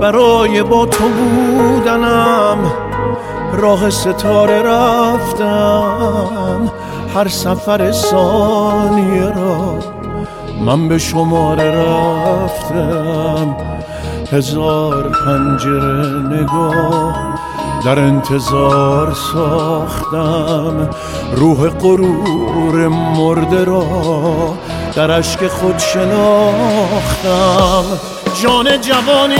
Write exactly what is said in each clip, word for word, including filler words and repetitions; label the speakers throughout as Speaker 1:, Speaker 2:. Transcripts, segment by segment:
Speaker 1: برای با تو بودنم راه ستاره رفتم، هر سفر ثانیه را من به شماره رفتم. هزار پنجره نگاه در انتظار ساختم، روح غرور مرده را در اشک خود شناختم. جان جوانی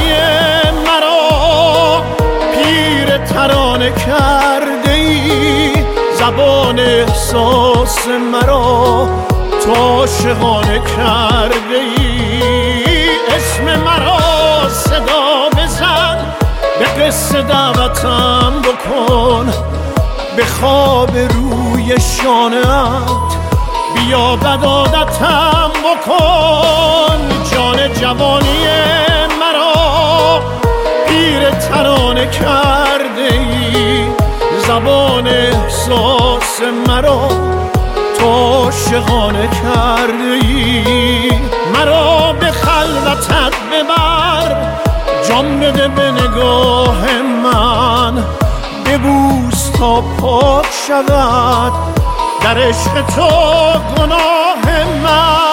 Speaker 1: مرا پیر ترانه کرده ای، زبان احساس مرا تو عاشقانه کرده ای. اسم مرا صدا بزن، به قصه دعوتم بکن، به خواب روی شانه‌ات بیا بدادتم بکن. جان جوانی مرا پیر ترانه کرده ای، زبان احساس مرا تو عاشقانه کرده ای. مرا به خلوتت ببر، جان بده به نگاه من، ببوس تا پاک شود در عشق تو گناه من.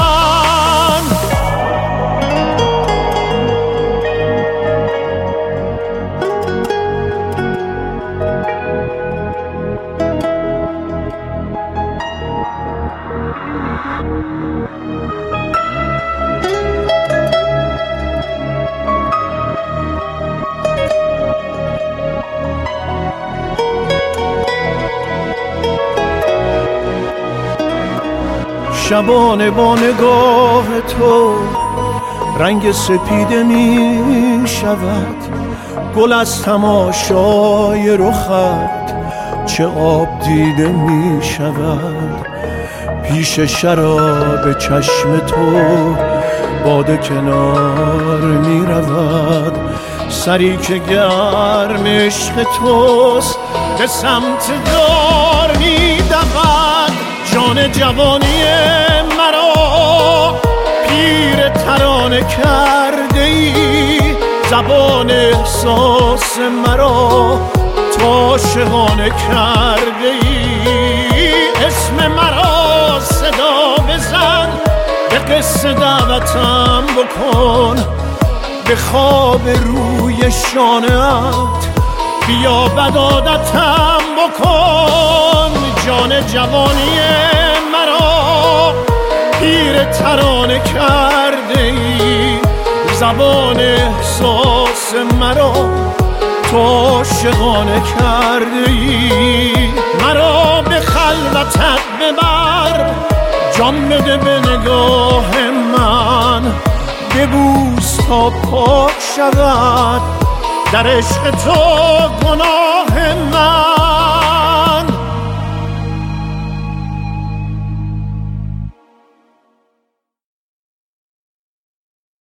Speaker 1: شبانه با نگاه تو رنگ سپیده می شود، گل از تماشای رخت چه آب دیده می شود. پیش شراب چشم تو باده کنار می رود، سری که گرم عشق توست به سمت دار می دود. جان جوانی مرا پیر ترانه کرده ای، زبان احساس مرا تو عاشقانه کرده ای. اسم مرا صدا بزن، به قصه دعوتم بکن، به خواب روی شانه‌ات بیا بدادتم بکن. جان جوانی مرا پیر ترانه کرده ای، زبان احساس مرا تو عاشقانه کرده ای. مرا به خلوتت ببر، جان بده به نگاه من، ببوس تا پاک شود در عشق تو گناه من.